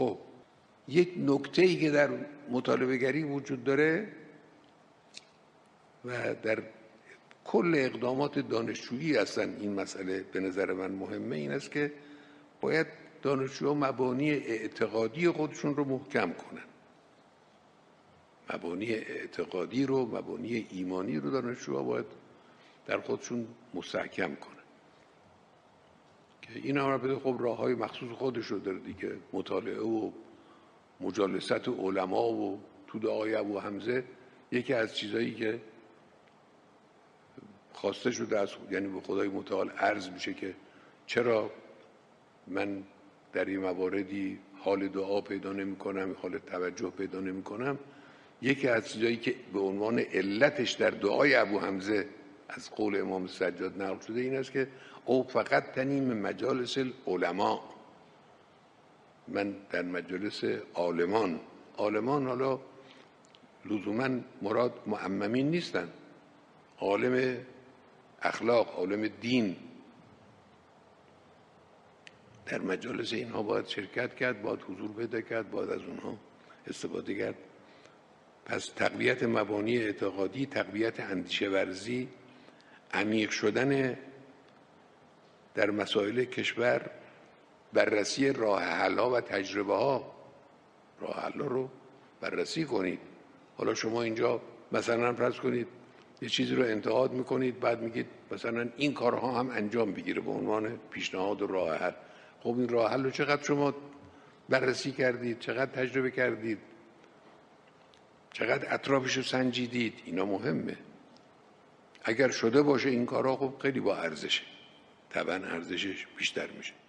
خب یک نکته‌ای که در مطالبه گری وجود داره و در کل اقدامات دانشجویی هستن، این مسئله به نظر من مهمه، این است که باید دانشجوها مبانی اعتقادی خودشون رو محکم کنن. مبانی اعتقادی رو، مبانی ایمانی رو دانشجوها باید در خودشون مستحکم کنن که این هم بده. خب راه‌های مخصوص خودش رو داره دیگه، مطالعه و مجالست علما و تو دعای ابو حمزه یکی از چیزایی که خواسته شده از یعنی به خدای متعال عرض میشه که چرا من در این مواردی حال دعا پیدا نمی کنم، حال توجه پیدا نمی کنم. یکی از چیزایی که به عنوان علتش در دعای ابو حمزه از قول امام سجاد نقل شده این است که او فقط تنیم مجالس العلماء، من در مجلس عالمان حالا لزوما مراد معممین نیستن، عالم اخلاق، عالم دین، در مجالس اینها باید شرکت کرد، باید حضور پیدا کرد، باید از اونها استفاده کرد. پس تقویت مبانی اعتقادی، تقویت اندیشه ورزی، عمیق شدن در مسائل کشور، بررسی راه حل‌ها و تجربه ها. راه حل‌ها رو بررسی کنید. حالا شما اینجا مثلا فرض کنید یه چیزی رو انتقاد میکنید، بعد میگید مثلا این کارها هم انجام بگیره به عنوان پیشنهاد و راه حل. خب این راه حل رو چقدر شما بررسی کردید، چقدر تجربه کردید، چقدر اطرافش رو سنجیدید؟ اینا مهمه. اگر شده باشه این کارها خب خیلی با ارزشه، طبعا ارزشش بیشتر میشه.